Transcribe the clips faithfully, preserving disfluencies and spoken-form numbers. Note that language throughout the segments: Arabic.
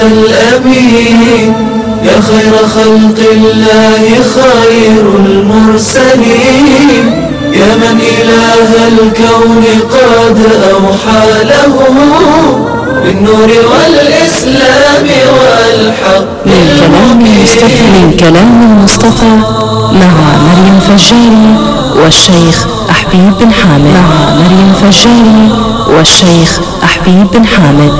الأمين يا خير خلق الله خير المرسلين يا من إله الكون قد أوحى له بالنور والإسلام والحق المبين. من كلام المصطفى مع مريم فجاري والشيخ أحبيب بن حامد مع مريم فجاري والشيخ أحبيب بن حامد.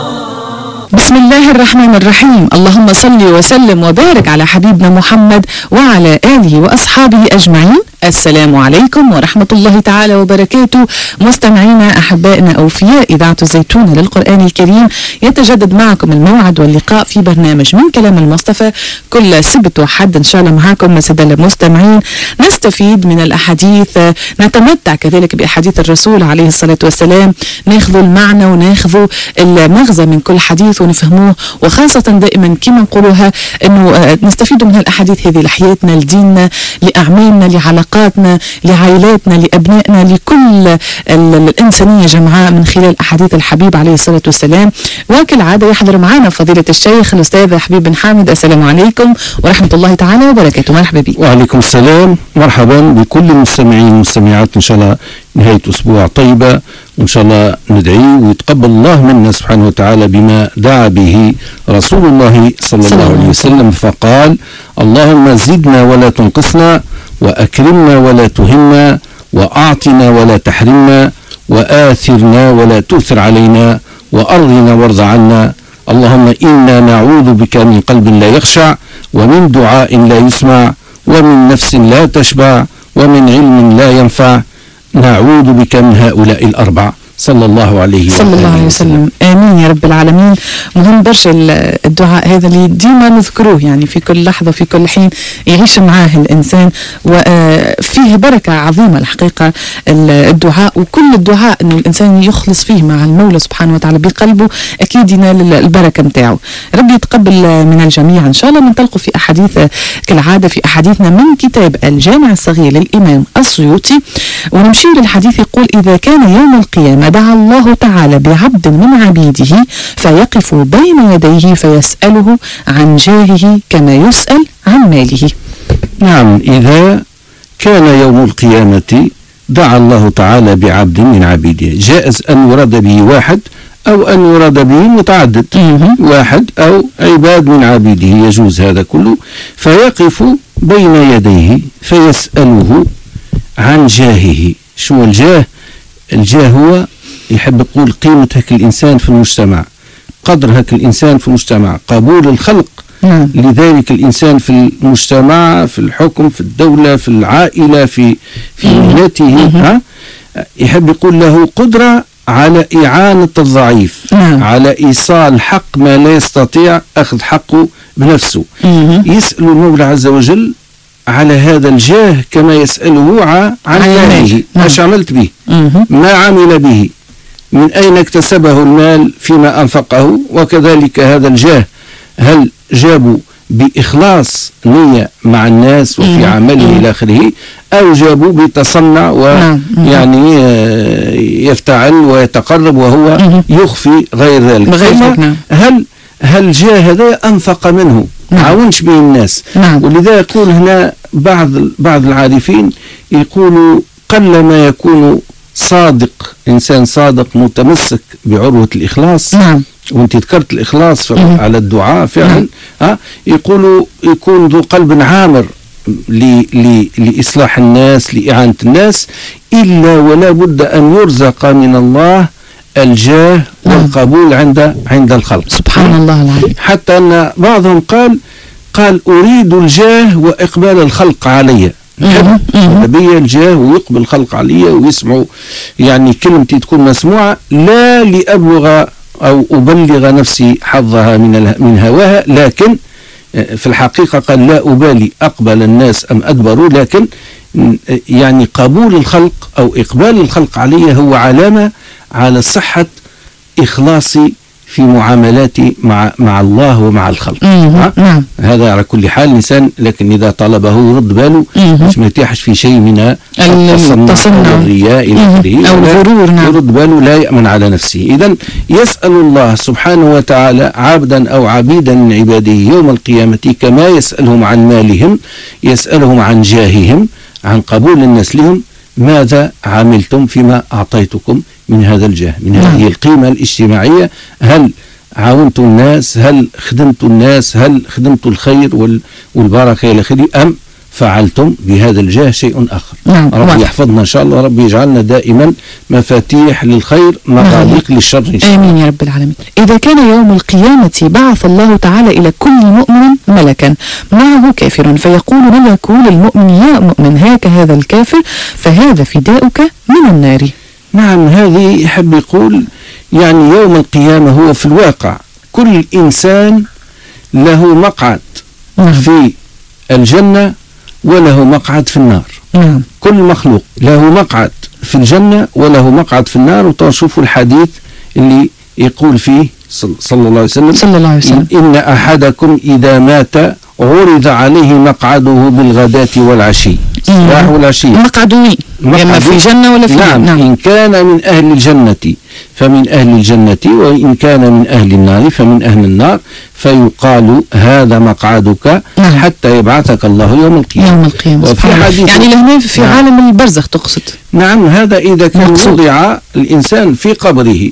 بسم الله الرحمن الرحيم. اللهم صل وسلم وبارك على حبيبنا محمد وعلى آله وأصحابه أجمعين. السلام عليكم ورحمة الله تعالى وبركاته. مستمعينا أحبائنا أوفياء إذاعة الزيتون للقرآن الكريم، يتجدد معكم الموعد واللقاء في برنامج من كلام المصطفى كل سبت وحد إن شاء الله معكم مساء المستمعين، نستفيد من الأحاديث، نتمتع كذلك بأحاديث الرسول عليه الصلاة والسلام، ناخذ المعنى وناخذ المغزى من كل حديث ونفهموه، وخاصة دائما كما نقولوها أنه نستفيد من الأحاديث هذه لحياتنا، لديننا، لأعمالنا، لعلاقاتنا، لعائلاتنا، لأبنائنا، لكل الإنسانية جمعاء من خلال أحاديث الحبيب عليه الصلاة والسلام. وكالعادة يحضر معنا فضيلة الشيخ الأستاذ حبيب بن حامد. السلام عليكم ورحمة الله تعالى وبركاته. مرحبا بك. وعليكم السلام، مرحبا بكل المستمعين والمستمعات. إن شاء الله نهاية أسبوع طيبة، وإن شاء الله ندعي ويتقبل الله منا سبحانه وتعالى بما دعا به رسول الله صلى الله عليه وسلم، فقال: اللهم زدنا ولا تنقصنا، وأكرمنا ولا تهنا، وأعطنا ولا تحرمنا، وآثرنا ولا تؤثر علينا، وأرضنا وارض عنا. اللهم إنا نعوذ بك من قلب لا يخشع، ومن دعاء لا يسمع، ومن نفس لا تشبع، ومن علم لا ينفع. نعوذ بك من هؤلاء الأربع. صلى الله عليه صلى الله عليه وسلم. آمين يا رب العالمين. مهم برشا الدعاء هذا اللي ديما نذكروه، يعني في كل لحظة في كل حين يعيش معاه الإنسان، وفيه بركة عظيمة الحقيقة الدعاء. وكل الدعاء أنه الإنسان يخلص فيه مع المولى سبحانه وتعالى بقلبه أكيد ينال البركة متاعه. ربي يتقبل من الجميع إن شاء الله. ننطلقوا في أحاديث كالعادة في أحاديثنا من كتاب الجامع الصغير للإمام السيوطي، ونمشي للحديث. يقول: إذا كان يوم القيامة دعا الله تعالى بعبد من عبيده فيقف بين يديه فيسأله عن جاهه كما يسأل عن ماله. نعم، إذا كان يوم القيامة دعا الله تعالى بعبد من عبيده، جائز أن يراد به واحد أو أن يراد به متعدد، واحد أو عباد من عبيده، يجوز هذا كله. فيقف بين يديه فيسأله عن جاهه. شو الجاه؟ الجاه هو يحب يقول قيمة هك الإنسان في المجتمع، قدر هك الإنسان في المجتمع، قبول الخلق نعم. لذلك الإنسان في المجتمع، في الحكم، في الدولة، في العائلة، في في مهنته، يحب يقول له قدرة على إعانة الضعيف، نعم. على إيصال حق ما لا يستطيع أخذ حقه بنفسه. مم. يسأل المولى عز وجل على هذا الجاه كما يسأله عن ماله. ايش عملت به؟ ما عمل به؟ من أين اكتسبه المال؟ فيما أنفقه؟ وكذلك هذا الجاه هل جابوا بإخلاص نية مع الناس وفي عمله إلى آخره، أو جابوا بتصنع ويعني يفتعل ويتقرب وهو يخفي غير ذلك؟ هل هل جاه هذا أنفق منه؟ نعم. عاونش به الناس. نعم. ولذا يقول هنا بعض بعض العارفين يقولوا قل ما يكون صادق، إنسان صادق متمسك بعروة الإخلاص. نعم. وانت ذكرت الإخلاص على الدعاء فعلا. نعم. ها يقولوا يكون ذو قلب عامر لإصلاح الناس، لإعانة الناس، إلا ولا بد أن يرزق من الله الجاه والقبول عند عند الخلق. سبحان الله العظيم. حتى أن بعضهم قال قال أريد الجاه وإقبال الخلق علي. نبي الجاه ويقبل الخلق علي ويسمعوا يعني كلمتي تكون مسموعة، لا لأبلغ أو أبلغ نفسي حظها من من هواها، لكن في الحقيقة قال لا أبالي أقبل الناس أم أدبروا، لكن يعني قبول الخلق أو إقبال الخلق علي هو علامة على صحة إخلاصي في معاملاتي مع مع الله ومع الخلق. نعم. هذا على كل حال الإنسان، لكن إذا طلبه يرد باله، مش مرتاحش في شيء من التصنع والرياء إلى آخره أو الغرور. نعم. يرد باله لا يأمن على نفسه. إذن يسأل الله سبحانه وتعالى عبدا أو عبيدا من عباده يوم القيامة كما يسألهم عن مالهم، يسألهم عن جاههم، عن قبول الناس لهم، ماذا عملتم فيما أعطيتكم من هذا الجاه، من نعم. هذه القيمة الاجتماعية؟ هل عاونت الناس؟ هل خدمت الناس؟ هل خدمت الخير والبركة إلى آخره؟ أم فعلتم بهذا الجاه شيء آخر؟ نعم. رب يحفظنا إن شاء الله، رب يجعلنا دائما مفاتيح للخير مغاليق نعم. للشر إن شاء الله. آمين يا رب العالمين. إذا كان يوم القيامة بعث الله تعالى إلى كل مؤمن ملكا معه كافر، فيقول ملك للمؤمن يا مؤمن هاك هذا الكافر فهذا فداؤك من النار. نعم، هذه يحب يقول يعني يوم القيامة هو في الواقع كل إنسان له مقعد نعم. في الجنة وله مقعد في النار. نعم. كل مخلوق له مقعد في الجنة وله مقعد في النار. وتشوفوا الحديث اللي يقول فيه صلى الله عليه وسلم صلى الله عليه وسلم إن أحدكم إذا مات عرض عليه مقعده بالغداة والعشي، الصباح والعشي. مقعده إما في جنة ولا في نعم. نعم. إن كان من أهل الجنة فمن أهل الجنة، وإن كان من أهل النار فمن أهل النار، فيقال هذا مقعدك نعم. حتى يبعثك الله يوم القيامة. يوم القيامة. وفي حديث يعني لهنا في نعم. عالم البرزخ تقصد. نعم، هذا إذا كان مقصود. وضع الإنسان في قبره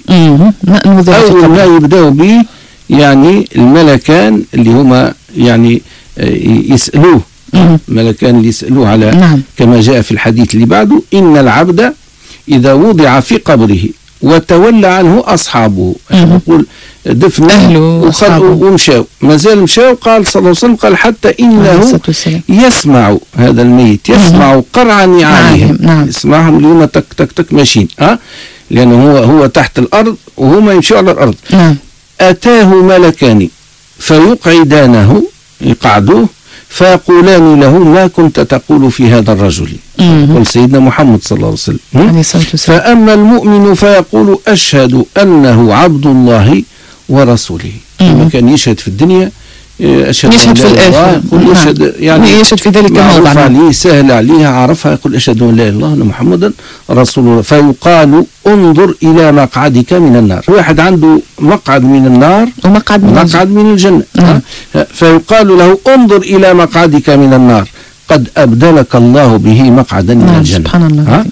أول ما يبدأ به يعني الملكان اللي هما يعني يسألوه، ملكان اللي يسألوه على نعم. كما جاء في الحديث اللي بعده إن العبد إذا وضع في قبره وتولى عنه أصحابه، يقول دفن أهله ومشاو، ما زال مشاو، قال صلى الله عليه وسلم قال حتى إنه يسمع هذا الميت يسمع قرع نعالهم. نعم. يسمعهم اليوم تك تك تك ماشيين، ها، لأنه هو هو تحت الأرض وهما يمشوا على الأرض. نعم. أتاه ملكان فيقعدانه، يقعدوه، فيقولان له ما كنت تقول في هذا الرجل؟ قل سيدنا محمد صلى الله عليه وسلم. فأما المؤمن فيقول أشهد أنه عبد الله ورسوله. لما كان يشهد في الدنيا أشهد يشهد في الآخرة، يقول أشهد يعني يشهد في ذلك الموضع، عليه سهل عليه عرفها، يقول أشهد أن لا إله إلا الله محمدا رسول الله. فيقال انظر إلى مقعدك من النار. واحد عنده مقعد من النار ومقعد من, مقعد من الجنة. نعم. فيقال له انظر إلى مقعدك من النار قد أبدلك الله به مقعدا من نعم. الجنة. سبحان الله.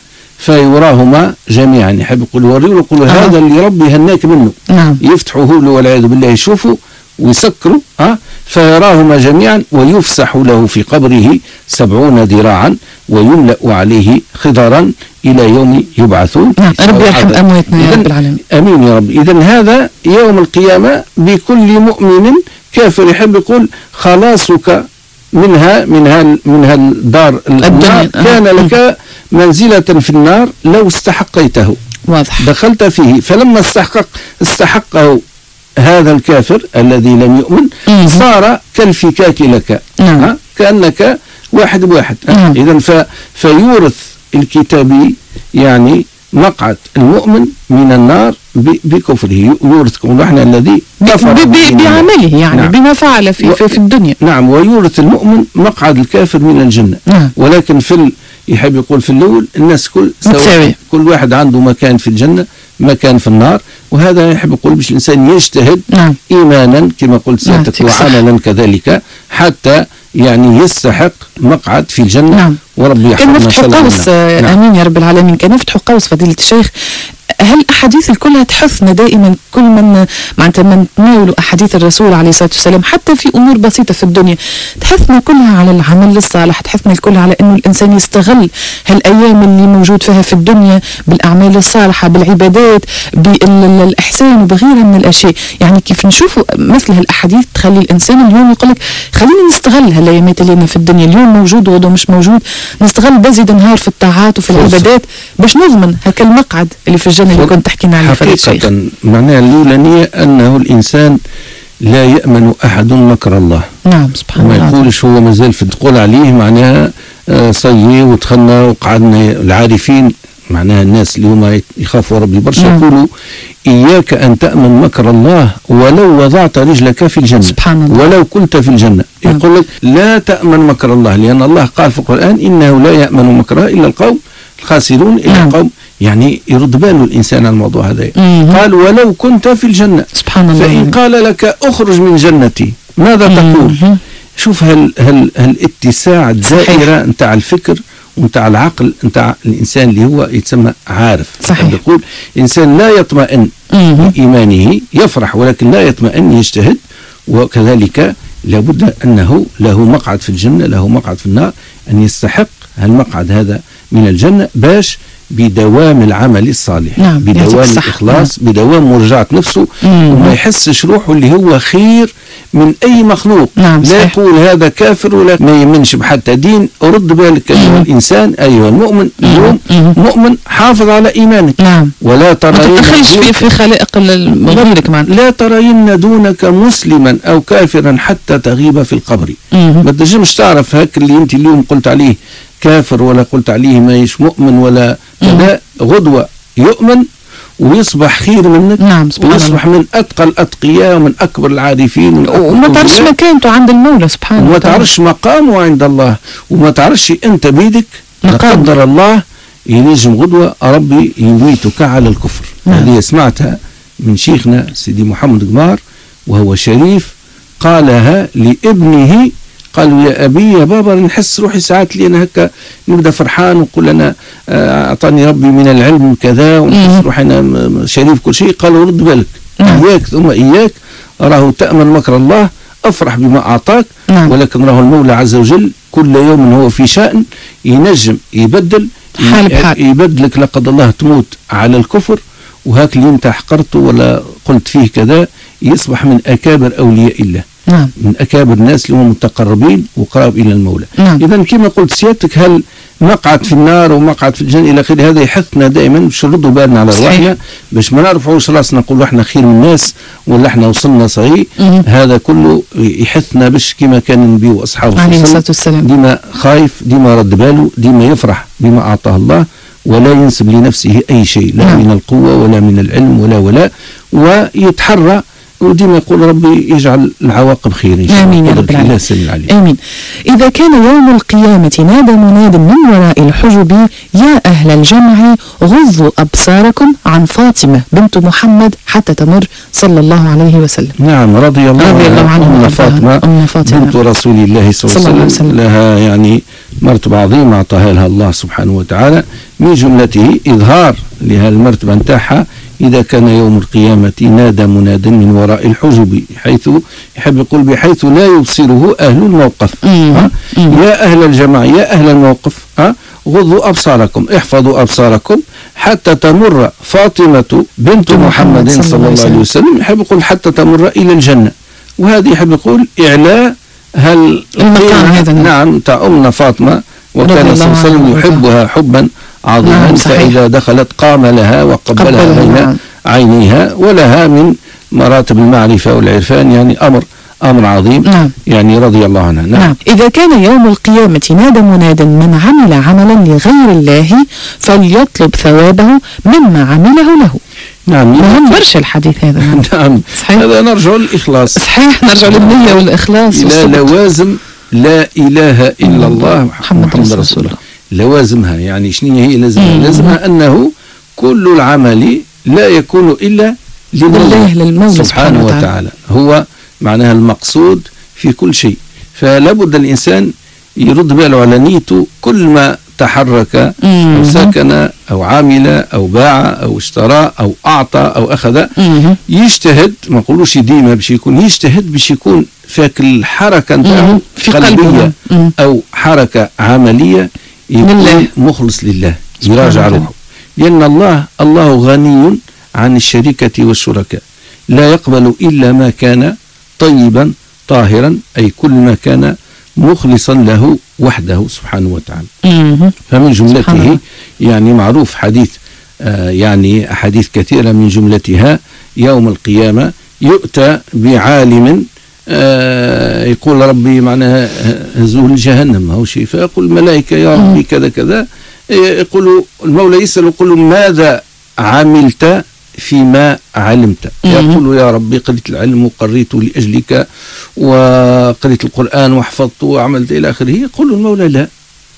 فيراهما جميعا، يحب يقول وريه يقول آه. هذا اللي ربي هناك منه. نعم. يفتحوه له والعياذ بالله، يشوفوا ويسكروا، ها، فيراهما جميعا ويفسح له في قبره سبعون ذراعا ويملأ عليه خضرا إلى يوم يبعثون. نعم. ربي يرحم أمواتنا يا رب العالمين. أمين يا رب. إذن هذا يوم القيامة بكل مؤمن كافر، يحب يقول خلاصك منها منها منها الدار النار كان لك منزلة في النار لو استحقيته. واضح. دخلت فيه، فلما استحقق استحقه هذا الكافر الذي لم يؤمن مم. صار كالفكاك لك. نعم. ها؟ كأنك واحد بواحد. نعم. إذن ف... فيورث الكتابي يعني مقعد المؤمن من النار بكفره، يورثكم نحن الذي كفر بعمله يعني. نعم. بما فعل في, في, في الدنيا. نعم. ويورث المؤمن مقعد الكافر من الجنة. نعم. ولكن في ال... يحب يقول في الأول الناس كل سواء، كل واحد عنده مكان في الجنة مكان في النار. وهذا يحب يقول باش الإنسان يجتهد. نعم. إيمانا كما قلت سيادتك وعملا كذلك حتى يعني يستحق مقعد في الجنة. نعم. وربي كان نفتح قوس. نعم. آمين يا رب العالمين. كان نفتح قوس فضيلة الشيخ. هل أحاديث كلها تحثنا دائما كل من معناتها من تناولوا أحاديث الرسول عليه الصلاة والسلام حتى في أمور بسيطة في الدنيا، تحثنا كلها على العمل الصالح، تحثنا كلها على أنه الإنسان يستغل هالأيام اللي موجود فيها في الدنيا بالأعمال الصالحة، بالعبادات، بالإحسان وبغيرها من الأشياء. يعني كيف نشوفوا مثل هالأحاديث تخلي الإنسان اليوم يقول لك خلينا نستغل هالأيامات اللي لنا في الدنيا، اليوم موجود وغدا مش موجود، نستغل بزيد نهار في الطاعات وفي العبادات باش نضمن هكا المقعد اللي في الجنة اللي كنت تحكينا عنه. حقيقة معناها الأولانية أنه الإنسان لا يأمن أحد مكر الله. نعم. سبحان الله. ما يقولش هو مازال في تقول عليه معناها آه صيي ودخلنا وقعدنا العارفين، معناها الناس اللي هما يخافوا ربي برشا يقولوا إياك أن تأمن مكر الله ولو وضعت رجلك في الجنة، سبحان الله. ولو كنت في الجنة. نعم. يقول لك لا تأمن مكر الله، لأن الله قال في القرآن إنه لا يأمن مكره إلا القوم الخاسرون، إلا نعم. القوم، يعني يرد باله الإنسان على الموضوع هذا. مم. قال ولو كنت في الجنة. سبحان الله. فإن قال لك أخرج من جنتي ماذا تقول؟ مم. شوف هال هال هالاتساع الدائرة نتاع الفكر ونتاع العقل نتاع الإنسان اللي هو يتسمى عارف. صحيح. يقول إنسان لا يطمئن بإيمانه، يفرح ولكن لا يطمئن، يجتهد، وكذلك لابد أنه له مقعد في الجنة، له مقعد في النار، أن يستحق المقعد هذا من الجنة باش بدوام العمل الصالح. نعم. بدوام الإخلاص. نعم. بدوام مرجعة نفسه. مم. وما يحسش روحه اللي هو خير من أي مخلوق. نعم. لا يقول هذا كافر ولا ما يمنش بحتى دين. رد بالك أيها الإنسان، أيها المؤمن، اليوم مؤمن حافظ على إيمانك. نعم. ولا ترين ما تدخلش في في خلائق غيرك. لا ترين دونك مسلما أو كافرا حتى تغيب في القبر. ما تنجمش تعرف هاك اللي أنت اليوم قلت عليه كافر ولا قلت عليه ماهيش مؤمن ولا كذا، غدوة يؤمن ويصبح خير منك. نعم. ويصبح من أتقى الأتقياء ومن أكبر العارفين، وما تعرفش مكانته عند المولى سبحانه وتعالى، وما تعرفش مقامه عند الله، وما تعرفش أنت بيدك لا قدر الله ينجم غدوة ربي يميتك على الكفر. هذه نعم. سمعتها من شيخنا سيدي محمد قمار وهو شريف، قالها لابنه، قالوا يا أبي يا بابا نحس روحي ساعات لي أنا هكا نبدأ فرحان ونقول أنا أعطاني ربي من العلم كذا ونحس روحي أنا شريف كل شيء. قالوا رد بالك. نعم. إياك ثم إياك، راه تأمن مكر الله، أفرح بما أعطاك. نعم. ولكن راه المولى عز وجل كل يوم هو في شأن، ينجم يبدل حال بحال، يبدلك لا قدر الله تموت على الكفر، وهاك اللي انت حقرته ولا قلت فيه كذا يصبح من أكابر أولياء الله. نعم. من أكابر الناس اللي هم متقربين وقراب إلى المولى. نعم. إذا كما قلت سيادتك، هل مقعد في النار ومقعد في الجنة إلى آخره، هذا يحثنا دائما باش نردوا بالنا على روحنا، باش ما نرفعوش راسنا نقولوا احنا خير من الناس ولا احنا وصلنا صحيح. هذا كله يحثنا باش كما كان النبي وأصحابه عليه الصلاة والسلام ديما خايف، ديما رد باله، ديما يفرح بما أعطاه الله، ولا ينسب لنفسه أي شيء، لا نعم. من القوة ولا من العلم ولا ولا ويتحرى، وديما يقول ربي يجعل العواقب خير إن شاء الله. آمين يا رب العالمين. آمين. إذا كان يوم القيامة نادى مناد من وراء الحجب يا أهل الجمع غضوا أبصاركم عن فاطمة بنت محمد حتى تمر صلى الله عليه وسلم. نعم. رضي الله, رضي الله عنها. أم فاطمة, أم فاطمة بنت رسول الله صلى الله عليه وسلم لها يعني مرتبة عظيمة أعطاها لها الله سبحانه وتعالى، من جملته إظهار لها المرتبة نتاعها إذا كان يوم القيامة نادى مناد من وراء الحجب، حيث يحب يقول بحيث لا يبصره أهل الموقف. ها؟ يا أهل الجماعة، يا أهل الموقف، ها؟ غضوا أبصاركم، احفظوا أبصاركم حتى تمر فاطمة بنت محمد صلى الله عليه وسلم، يحب يقول حتى تمر إلى الجنة. وهذه يحب يقول إعلاء هل المقام هذا. نعم تاع أمنا فاطمة، وكان صلى الله عليه وسلم يحبها حبا عظيما. نعم. فإذا دخلت قام لها وقبلها بين نعم. عينيها، ولها من مراتب المعرفة والعرفان يعني أمر أمر عظيم. نعم. يعني رضي الله عنها. نعم. نعم. إذا كان يوم القيامة نادى مناد من عمل عملا لغير الله فليطلب ثوابه مما عمله له. نعم. مهم برشا الحديث هذا. نعم. نعم. صحيح. هذا نرجع للإخلاص. صحيح، نرجع للنية والإخلاص. لا لوازم لا إله إلا الله محمد, محمد رسول الله. لوازمها يعني شنو هي لازمها؟ لازمها أنه كل العمل لا يكون إلا لله للمولى سبحانه وتعالى، هو معناها المقصود في كل شيء. فلا بد الإنسان يرد باله على نيته، كل ما تحرك أو سكن أو عامل أو باع أو اشترى أو أعطى أو أخذ، يجتهد، ما نقولوش ديما باش يكون يجتهد باش يكون فاك الحركة نتاعو قلبية أو حركة عملية يكون لله. مخلص لله، يراجع روحه، لأن الله الله غني عن الشركة والشركاء، لا يقبل إلا ما كان طيبا طاهرا، أي كل ما كان مخلصا له وحده سبحانه وتعالى. فمن جملته يعني معروف حديث آه يعني أحاديث كثيرة، من جملتها يوم القيامة يؤتى بعالم آه يقول ربي معناها هزوه لجهنم أو شيء، فيقول الملائكة يا ربي كذا كذا، يقولوا المولى يسأل يقول ماذا عملت فيما علمت؟ يقول يا ربي قريت العلم وقريت لأجلك وقريت القرآن وحفظت وعملت إلى آخره. يقول المولى لا،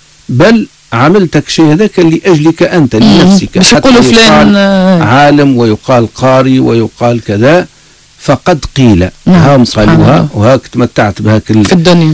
بل عملتك شيء هذاك لأجلك أنت لنفسك. مش يقولوا فلان عالم ويقال قاري ويقال كذا، فقد قيل هم قالوها وهاك تمتعت بهاك في الدنيا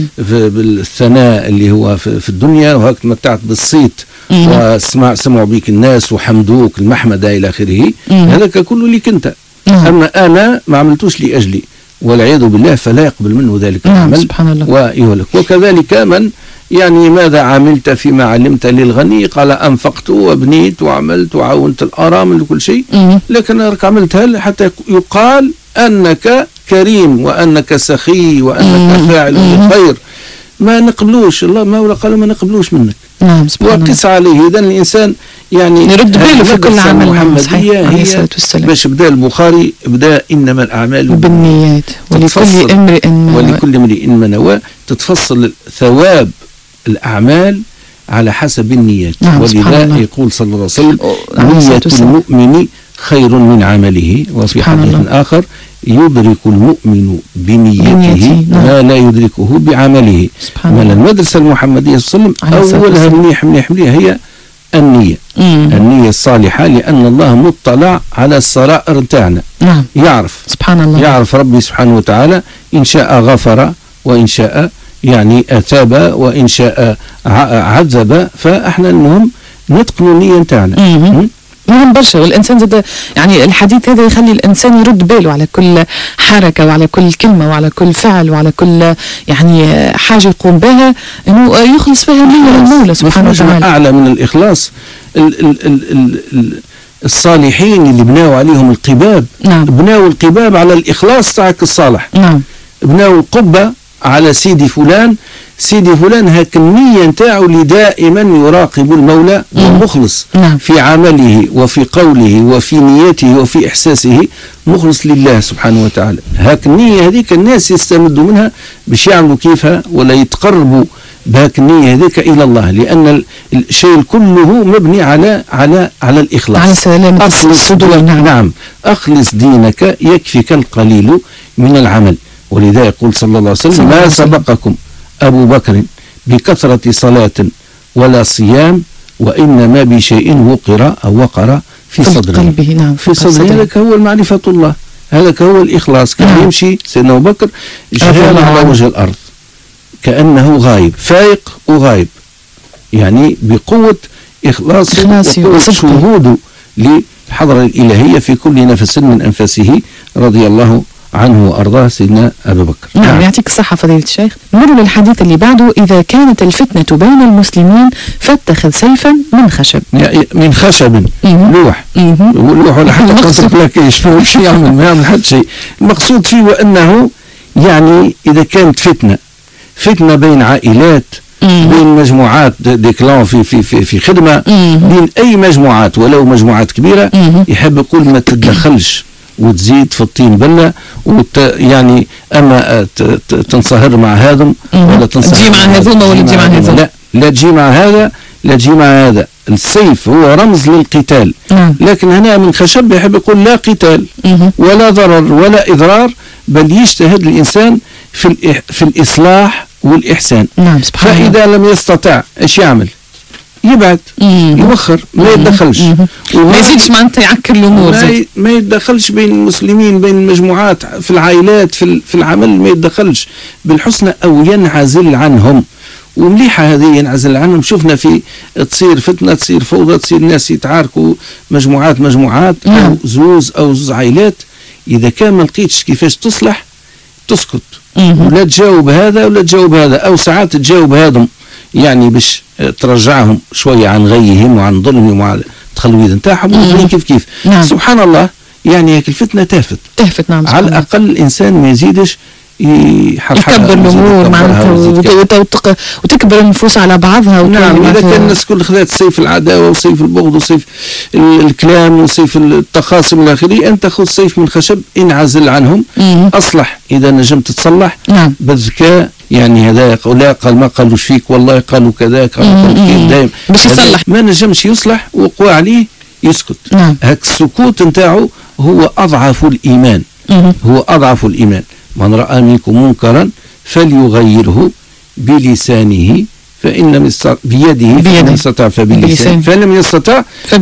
بالثناء اللي هو في الدنيا، وهاك تمتعت بالصيت وسمع سمعوا بيك الناس وحمدوك المحمدة إلى آخره. هذاك كله ليك أنت. أما أنا ما عملتوش لأجلي والعياذ بالله، فلا يقبل منه ذلك العمل سبحان الله ويهلك. وكذلك من يعني ماذا عملت فيما علمت للغني؟ قال أنفقت وبنيت وعملت وعاونت الأرامل وكل شيء، لكن أنا عملتها حتى يقال أنك كريم وأنك سخي وأنك فاعل الخير. ما نقبلوش، الله ما قالوا ما نقبلوش منك. نعم سبحان وقس عليه. إذن الإنسان يعني يرد باله في كل عمل. محمدية هي باش بدا البخاري بدا إنما الأعمال بالنيات ولكل امرئ ولكل امرئ ما نوى، تتفصل ثواب الأعمال على حسب النيات. نعم ولذا يقول صلى الله عليه وسلم نية المؤمن خير من عمله. وفي حديث آخر يدرك المؤمن بنيته ما لا يدركه بعمله. من المدرسة المحمدية صلى الله عليه وسلم أولها منيح منيح منيح هي النية. مم. النية الصالحة، لأن الله مطلع على السرائر تاعنا. نعم. يعرف سبحان الله، يعرف ربي سبحانه وتعالى، إن شاء غفر وإن شاء يعني أثاب وإن شاء عذب. فإحنا المهم نتقن النية تاعنا. مهم برشا. والإنسان زاد يعني الحديث هذا يخلي الإنسان يرد باله على كل حركة وعلى كل كلمة وعلى كل فعل وعلى كل يعني حاجة يقوم بها، إنه يخلص فيها نية للمولى سبحانه وتعالى. أعلى من الإخلاص ال ال ال ال ال الصالحين اللي بناوا عليهم القباب. نعم. بناوا القباب على الإخلاص تاعك الصالح. نعم. بناوا القبة على سيدي فلان، سيدي فلان هاك النية نتاعو اللي دائما يراقب المولى ومخلص نعم. في عمله وفي قوله وفي نيته وفي إحساسه، مخلص لله سبحانه وتعالى. هاك النية هذيك الناس يستمدوا منها باش يعملوا كيفها ولا يتقربوا بهاك النية هذيك إلى الله، لأن الشيء كله مبني على على على الإخلاص، على سلامة الصدور. نعم. نعم أخلص دينك يكفيك القليل من العمل. ولذا يقول صلى الله عليه وسلم ما سبقكم أبو بكر بكثرة صلاة ولا صيام وإنما بشيء وقر أو وقر في صدره. قلبه. نعم. في صدره. هذاك هو معرفة الله، هذاك هو الإخلاص. كان نعم. يمشي سيدنا أبو بكر جهال على وجه الأرض كأنه غايب، فايق وغايب، يعني بقوة إخلاصه وقوة شهوده للحضرة الإلهية في كل نفس من أنفاسه رضي الله عنه وأرضاه سيدنا أبو بكر. نعم, نعم. يعطيك الصحة فضيلة الشيخ. نمر للحديث اللي بعده: إذا كانت الفتنة بين المسلمين فاتخذ سيفا من خشب. من خشب لوح لوح ولا حتى قصد لك ايش مش يعمل ما يعمل حد شيء. المقصود فيه وأنه يعني إذا كانت فتنة فتنة بين عائلات، بين مجموعات ديكلان في في في في خدمة، بين أي مجموعات ولو مجموعات كبيرة، يحب يقول ما تتدخلش وتزيد في الطين بلة وت يعني اما تنصهر مع هذا ولا تنصهر مع هذوما ولا تجي مع هذا، لا لا تجي مع هذا لا تجي مع هذا. السيف هو رمز للقتال، لكن هنا من خشب يحب يقول لا قتال ولا ضرر ولا إضرار، بل يجتهد الإنسان في في الإصلاح والإحسان. نعم سبحان الله. فإذا لم يستطع ايش يعمل؟ يبعد، يوخر، ما يتدخلش، ما يزيدش معناتها يعكر الامور، ما, ما يتدخلش بين المسلمين، بين المجموعات، في العائلات، في في العمل، ما يتدخلش بالحسنى او ينعزل عنهم. ومليحه هذه ينعزل عنهم. شفنا في تصير فتنه، تصير فوضى، تصير ناس يتعاركوا مجموعات مجموعات او زوز او زوز عائلات، اذا كان ما لقيتش كيفاش تصلح تسكت ولا تجاوب هذا ولا تجاوب هذا، او ساعات تجاوب هذم يعني باش ترجعهم شويه عن غيهم وعن ظلمهم وعن التخلويد نتاعهم كيف كيف. نعم. سبحان الله، يعني هيك الفتنه تافت تافت. نعم على الاقل الانسان ما يزيدش يكبر الامور معناتها وتكبر النفوس على بعضها. نعم اذا كان الناس كل خذات سيف العداوه وسيف البغض وسيف الكلام وسيف التخاصم الى اخره، انت خذ سيف من خشب انعزل عنهم. مم. اصلح اذا نجمت تصلح. نعم. بالذكاء يعني هذا يقول لا قال ما قالوش فيك والله قالوا كذا قالوا كذا دائما باش يصلح ما نجمش يصلح وقوى عليه يسكت. نعم. هاك السكوت نتاعو هو اضعف الايمان. مم. هو اضعف الايمان. من راى منكم منكرا فليغيره بلسانه فإن بيده فإن يستطع فبلسانه فإن لم يستطع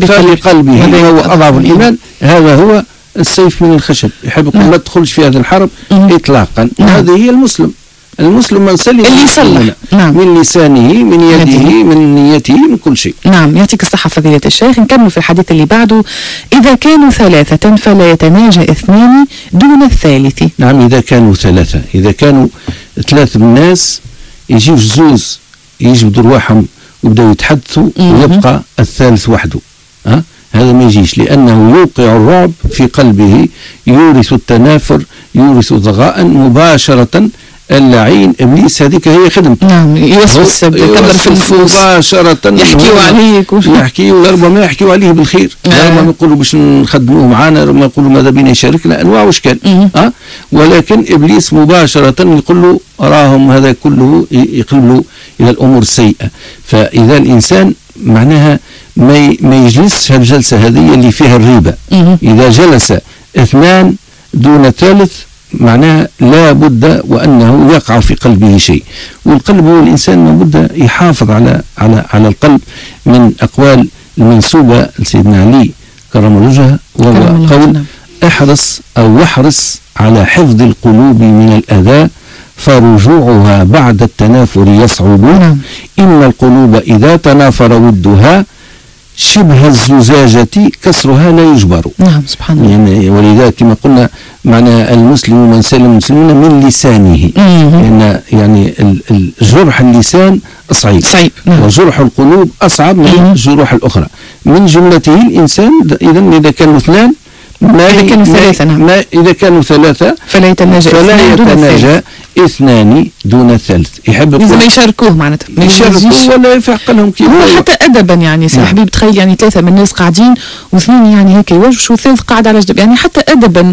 فبقلبه وهو أضعف الإيمان. هذا هو السيف من الخشب. يحب يقول ما تدخلش في هذه الحرب إطلاقا. هذه هي المسلم. المسلم من سلم اللي يصلح. نعم. من لسانه من يده من نيته من كل شيء. نعم يعطيك الصحة فضيلة الشيخ. نكمل في الحديث اللي بعده. إذا كانوا ثلاثة فلا يتناجى اثنان دون الثالث. نعم إذا كانوا ثلاثة إذا كانوا ثلاثة من الناس يجيو زوز يجبدوا رواحهم ويبداو يتحدثوا ويبقى الثالث وحده. ها هذا ما يجيش لأنه يوقع الرعب في قلبه يورث التنافر يورث ضغاء مباشرة. اللعين ابليس هذيك هي خدمته. نعم يوسوس يكبر في النفوس مباشرة يحكيوا عليك يحكي وربما يحكيوا عليه بالخير. آه. ربما يقولوا باش نخدموه معنا ربما يقولوا ماذا بينا يشاركنا انواع واشكال. أه؟ ولكن ابليس مباشرة يقول له راهم هذا كله يقلب له الى الامور السيئة. فاذا الانسان معناها ما ما يجلسش هالجلسة هذه اللي فيها الريبة. مه. اذا جلس اثنان دون ثالث معناه لا بد وأنه يقع في قلبه شيء. والقلب هو الإنسان لابد يحافظ على على على القلب. من أقوال المنسوبة لسيدنا علي كرم وجهه وهو قول احرص أو واحرص على حفظ القلوب من الأذى فرجوعها بعد التنافر يصعب. إن القلوب إذا تنافر ودها شبه الزجاجة كسرها لا يجبر. نعم سبحان الله. يعني ولذلك كما قلنا معنى المسلم من سلم المسلمون من لسانه. لأن يعني الجرح اللسان صعيب. صعيب. نعم. وجرح القلوب أصعب من الجروح الأخرى. من جملته الإنسان إذا إذا كانوا اثنان ما إذا كانوا ثلاثة. نعم. ما إذا كانوا ثلاثة فلا يتناجى فلا يتناجى اثنان دون الثالث. يحب لازم يشاركوه معناتها ما يشاركوه ولا يفعق لهم كيف هو حتى أدبا يعني سي حبيب تخيل يعني ثلاثة من الناس قاعدين واثنين يعني هيك يوجهوا وثالث قاعد على جنب يعني حتى أدبا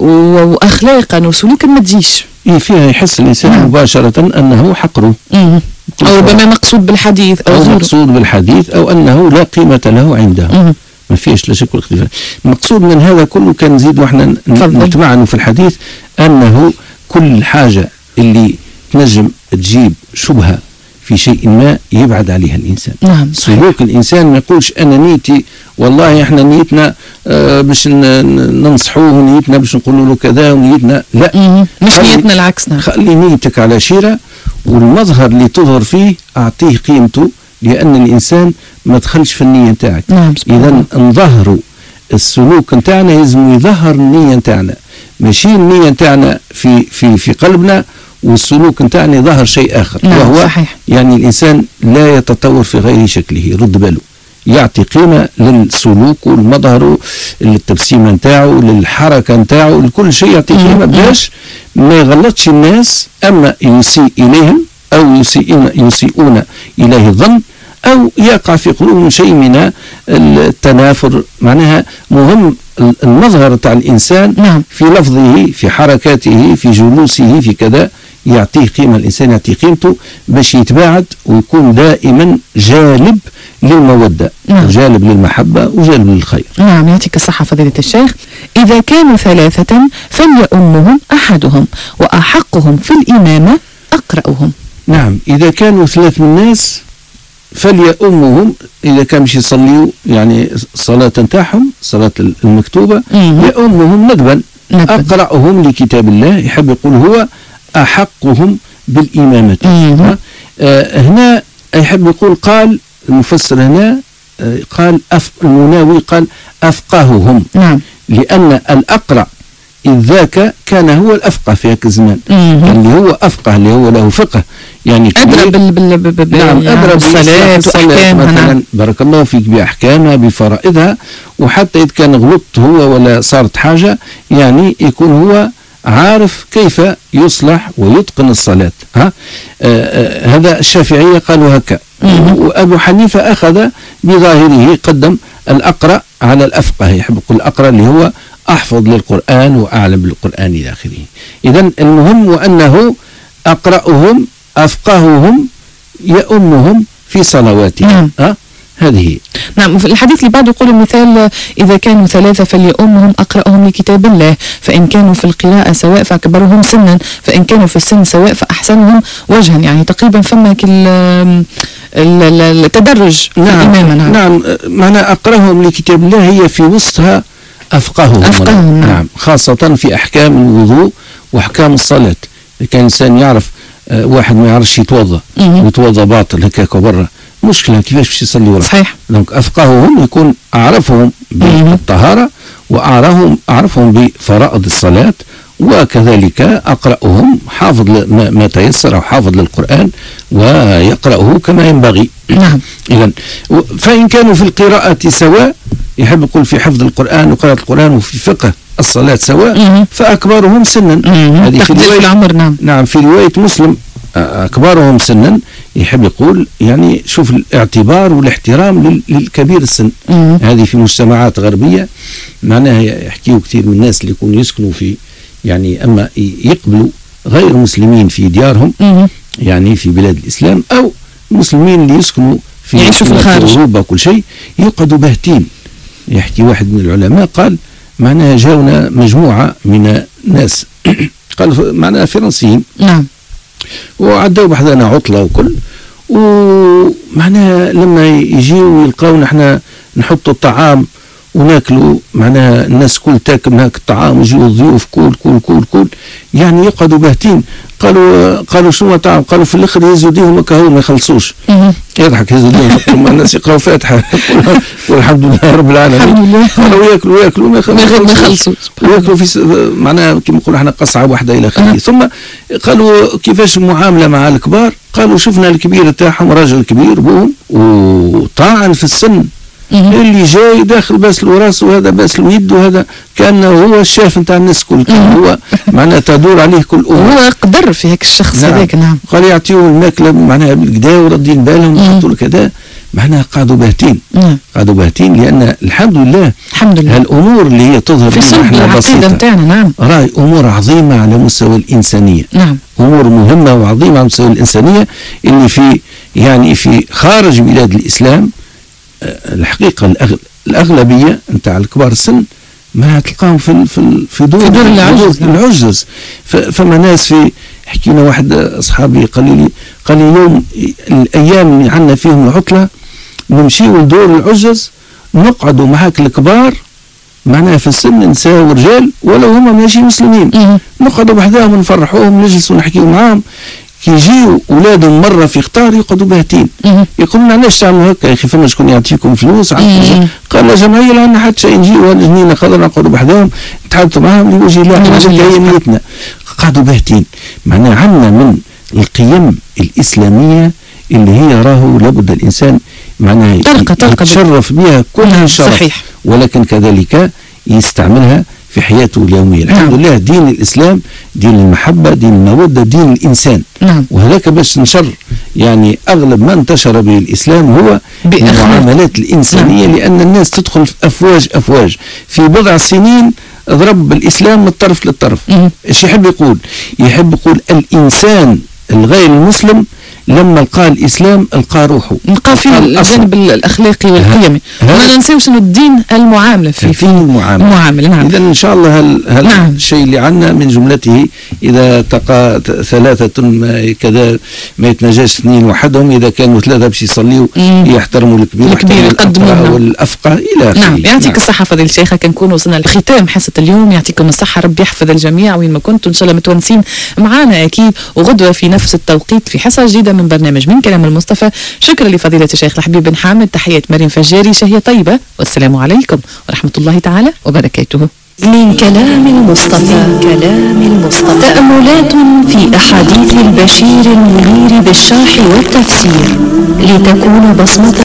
وأخلاقا وسلوكا ما تجيش. فيها يحس الإنسان نعم. مباشرة أنه حقره. مم. أو ربما مقصود بالحديث أو, أو مقصود بالحديث أو أنه لا قيمة له عنده. مم. ما فيش لا شك ولا اختلاف. المقصود من هذا كله كان نزيد واحنا نتمعن في الحديث أنه كل حاجة اللي تنجم تجيب شبهة في شيء ما يبعد عليها الإنسان. نعم. سلوك الإنسان ما يقولش أنا نيتي والله احنا نيتنا آه باش ننصحوه ونيتنا باش نقولوا له كذا ونيتنا لا. مش نيتنا العكس. نعم. خلي نيتك على شيرة والمظهر اللي تظهر فيه أعطيه قيمته لأن الإنسان ما دخلش في النية نتاعك. نعم. إذا نظهروا السلوك نتاعنا لازم يظهر النية نتاعنا ماشي النية نتاعنا في في في قلبنا والسلوك نتاعنا يظهر شيء آخر. نعم. وهو صحيح. يعني الإنسان لا يتطور في غير شكله. رد باله يعطي قيمة للسلوك والمظهر للتبسيمة نتاعه للحركة نتاعه لكل شيء يعطي قيمة باش ما يغلطش الناس أما يسيء إليهم أو يسيئون يسيئون إليه الظن أو يقع في قلوبهم شيء من التنافر. معناها مهم المظهر تاع الإنسان. نعم. في لفظه في حركاته في جلوسه في كذا يعطيه قيمة. الإنسان يعطيه قيمته باش يتباعد ويكون دائما جالب للمودة. نعم. وجالب للمحبة وجالب للخير. نعم يعطيك الصحة فضيلة الشيخ. إذا كانوا ثلاثة فليؤمهم أحدهم وأحقهم في الإمامة أقرأهم. نعم إذا كانوا ثلاث من الناس فليؤمهم إذا كان مش يصليوا يعني الصلاة نتاعهم صلاة المكتوبة يؤمهم ندبا. أقرأهم لكتاب الله. يحب يقول هو أحقهم بالإمامة. آه هنا يحب يقول قال المفسر هنا آه قال أف المناوي قال أفقههم. نعم. لأن الأقرأ إذ ذاك كان هو الأفقه في هذاك الزمان. اللي هو أفقه اللي هو له فقه يعني أدرى بال بال بال نعم أدرى بالصلاة وأحكامها. مثلا بارك الله فيك بأحكامها بفرائضها وحتى إذا كان غلط هو ولا صارت حاجة يعني يكون هو عارف كيف يصلح ويتقن الصلاة. ها آه آه هذا الشافعية قالوا هكا، وأبو حنيفة أخذ بظاهره، قدم الأقرأ على الأفقه، يحب يقول الأقرأ اللي هو أحفظ للقرآن وأعلم بالقرآن إلى آخره. إذن المهم وأنه أقرأهم أفقههم يؤمهم في صلواتهم. ها هذه. نعم. في الحديث اللي بعده يقول المثال: إذا كانوا ثلاثة فليؤمهم أقرأهم لكتاب الله، فإن كانوا في القراءة سواء فأكبرهم سنا، فإن كانوا في السن سواء فأحسنهم وجها. يعني تقريبا فما التدرج. نعم. نعم, نعم. معنى أقرأهم لكتاب الله هي في وسطها أفقههم. أفقههم. نعم. خاصة في أحكام الوضوء وأحكام الصلاة. كان إنسان يعرف آه واحد ما يعرفش يتوضأ ويتوضأ باطل هكاك برا، مشكلة كيفاش باش يصلي وراه. صحيح. دونك أفقههم يكون أعرفهم بالطهارة وأعرفهم أعرفهم بفرائض الصلاة، وكذلك أقرأهم حافظ ما تيسر أو حافظ للقرآن ويقرأه كما ينبغي. نعم. إذن فإن كانوا في القراءة سواء، يحب يقول في حفظ القرآن وقراءة القرآن وفي فقه الصلاة سواء، فأكبرهم سنا. هذه في العمر. نعم. نعم. في رواية مسلم أكبرهم سنا، يحب يقول يعني شوف الاعتبار والاحترام للكبير السن. مم. هذه في مجتمعات غربية معناها يحكيوا كثير من الناس اللي يكونوا يسكنوا في يعني أما يقبلوا غير مسلمين في ديارهم، مم. يعني في بلاد الإسلام، أو مسلمين اللي يسكنوا في, في أوروبا كل شيء، يقعدوا باهتين. يحكي واحد من العلماء قال معناها جاونا مجموعة من الناس قال معناها فرنسيين. نعم. وعدوا بحذانا عطلة وكل، ومعناها لما يجيوا يلقاو نحن نحطوا الطعام وناكلوا، معناها الناس كل تاكل من هاك الطعام، ويجيوا الضيوف كل كل كل كل يعني يقعدوا باهتين. قالوا قالوا شنو طعام؟ قالوا في الاخر يهزوا ديهم هكا ما يخلصوش. يضحك يهزوا ديهم هكا الناس يقراوا فاتحه والحمد لله رب العالمين. قالوا ياكلوا ياكلوا ما يخلصوش، وياكلوا في معناها كما نقولوا احنا قصعه واحده الى اخره. ثم قالوا كيفاش المعامله مع الكبار؟ قالوا شفنا الكبير تاعهم راجل كبير بوهم وطاعن في السن، اللي جاي داخل باسل وراسه وهذا باسل ويده، وهذا كان هو الشاف نتاع الناس كل، كان هو معناها تدور عليه كل أمور. هو قدر في هيك الشخص هذاك. نعم. نعم. قال يعطيوه الماكله معناها بالكدا وردين بالهم ويحطوا له كذا، معناها قعدوا باهتين. نعم. قعدوا باهتين لأن الحمد لله الحمد لله هالأمور اللي هي تظهر في صلب العقيدة نتاعنا. نعم. راي أمور عظيمة على مستوى الإنسانية. نعم. أمور مهمة وعظيمة على مستوى الإنسانية اللي في يعني في خارج بلاد الإسلام الحقيقة الأغلبية نتاع الكبار السن ما تلقاهم في في في دور, في دور العجز. العجز. فما ناس في حكينا واحد أصحابي قال لي قال لي يوم الأيام اللي عندنا فيهم العطلة نمشيوا لدور العجز، نقعدوا معاك الكبار معناها في السن نساء ورجال ولو هم ماشي مسلمين، نقعدوا بحذاهم ونفرحوهم نجلسوا ونحكيوا معاهم. كي يجيوا اولادهم مره في اختار يقعدوا باهتين، يقولون علاش تعملوا هكا يا اخي؟ فما شكون يعطيكم فلوس؟ قال لا جمعيه لا عندنا حتى شيء، نجيو الجنينه خضر نقعدوا بحذاهم نتحدثوا معاهم لوجه الله، هذه هي نيتنا. قعدوا باهتين. معناها عندنا من القيم الاسلاميه اللي هي راهو لابد الانسان معناها يتشرف بها كل شرف. صحيح. ولكن كذلك يستعملها في حياته اليومية. الحمد لله دين الإسلام دين المحبة، دين المودة، دين الإنسان. نعم. وهذاك باش نشر يعني أغلب ما انتشر به الإسلام هو المعاملات الإنسانية. نعم. لأن الناس تدخل في أفواج أفواج في بضع سنين ضرب الإسلام من الطرف للطرف. ايش يحب يقول؟ يحب يقول الإنسان الغير المسلم لما لقى الإسلام لقى روحه، لقى فيه الجانب الأخلاقي والقيمي. وما ننساوش أنه الدين المعاملة فيه فيه المعاملة. المعاملة. نعم. إذا إن شاء الله هل هل نعم. الشيء اللي عندنا من جملته إذا تقى ثلاثة ما كذا ما يتنجاش اثنين وحدهم، إذا كانوا ثلاثة باش يصليوا يحترموا الكبير الكبير يقدموا والأفقه إلى آخره. نعم. يعطيك نعم. الصحة فضيلة الشيخ. كنكون وصلنا لختام حصة اليوم. يعطيكم الصحة، ربي يحفظ الجميع وين ما كنتوا إن شاء الله متونسين معانا أكيد، وغدوة في نفس التوقيت في حصة جديدة من برنامج من كلام المصطفى. شكرا لفضيلة الشيخ الحبيب بن حامد. تحية مريم فجاري. شهية طيبة، والسلام عليكم ورحمة الله تعالى وبركاته. من كلام المصطفى. من كلام المصطفى تأملات في أحاديث البشير المنير بالشرح والتفسير لتكون بصمة